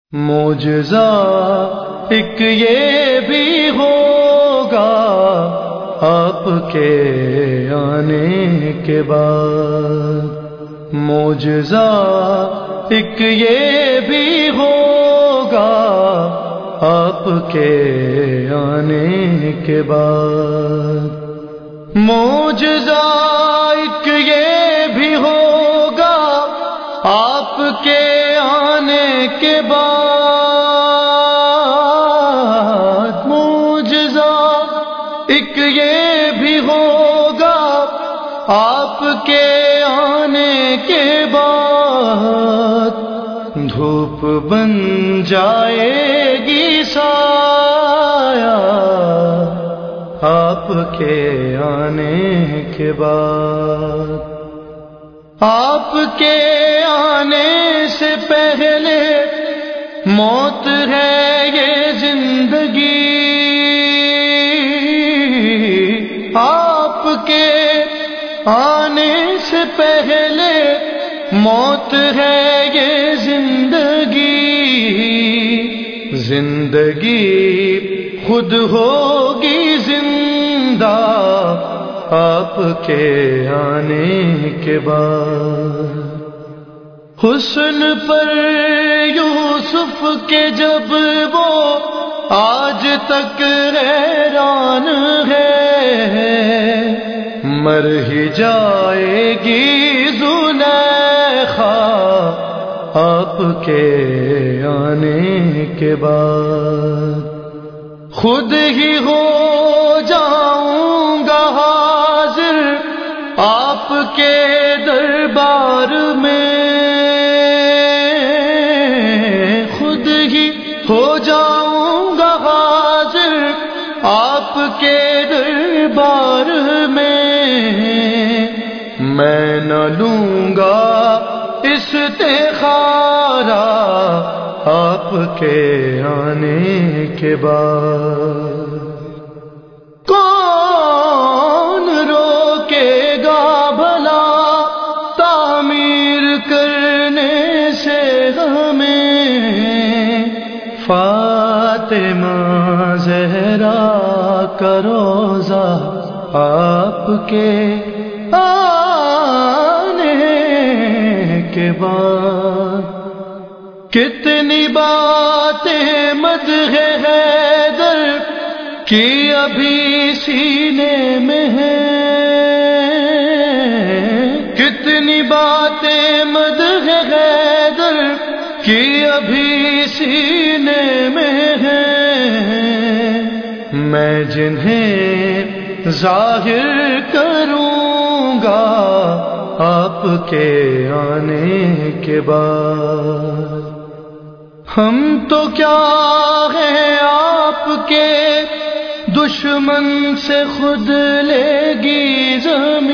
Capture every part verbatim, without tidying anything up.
معجزہ ایک یہ بھی ہوگا آپ کے آنے کے بعد، معجزہ ایک یہ بھی ہوگا آپ کے آنے کے بعد، معجزہ ایک یہ بھی ہوگا آپ کے آنے کے بعد، معجزہ ایک یہ بھی ہوگا آپ کے آنے کے بعد، دھوپ بن جائے گی سایہ آپ کے آنے کے بعد، آپ کے آنے سے پہلے موت ہے یہ زندگی، آپ کے آنے سے پہلے موت ہے یہ زندگی، زندگی خود ہوگی زندہ آپ کے آنے کے بعد، حسن پر یوسف کے جب وہ آج تک حیران ہے، مر ہی جائے گی زلیخا آپ کے آنے کے بعد، خود ہی ہو جاؤں گا حاضر آپ کے دربار میں، خود ہی ہو جاؤں گا حاضر آپ کے دربار میں، میں نہ لوں گا استخارہ آپ کے آنے کے بعد، کون روکے گا بھلا تعمیر کرنے سے ہمیں، فاطمہ زہرا کا روضہ آپ کے آنے کے بعد، کتنی باتیں مدح حیدر کی ابھی سینے میں ہیں، کتنی باتیں مدح حیدر کی ابھی سینے میں ہیں، میں جنہیں ظاہر کروں گا آپ کے آنے کے بعد، ہم تو کیا ہیں آپ کے دشمن سے خود لے گی زمین،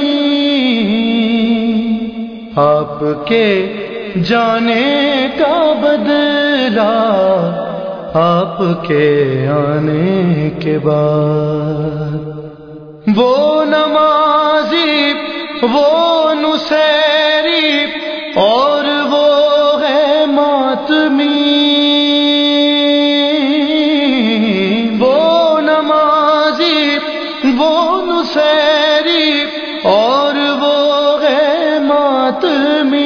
آپ کے جانے کا بدلہ آپ کے آنے کے بعد، وہ نمازی وہ نصیری اور وہ ہے ماتمی، وہ نمازی وہ نصیری اور وہ ہے ماتمی،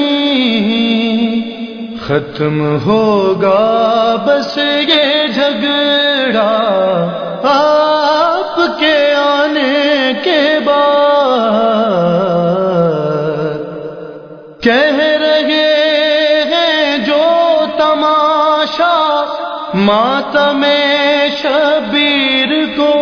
ختم ہوگا بس یہ جھگڑا آپ کے آنے کے بعد، کہہ رہے ہیں جو تماشا ماتم شبیر کو،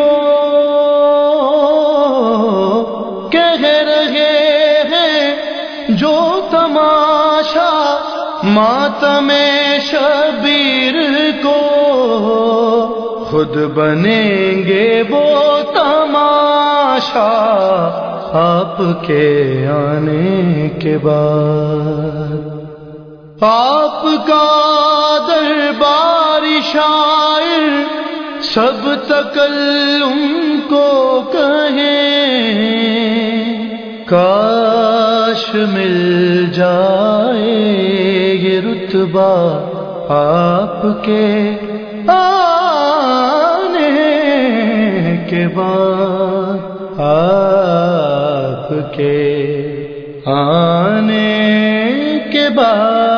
کہہ رہے ہیں جو تماشا ماتم شبیر کو، خود بنیں گے وہ تماشا آپ کے آنے کے بعد، آپ کا درباری شاعر سب تکلم کو کہیں، کاش مل جائے یہ رتبہ آپ کے آنے کے بعد، آپ کے آنے کے بعد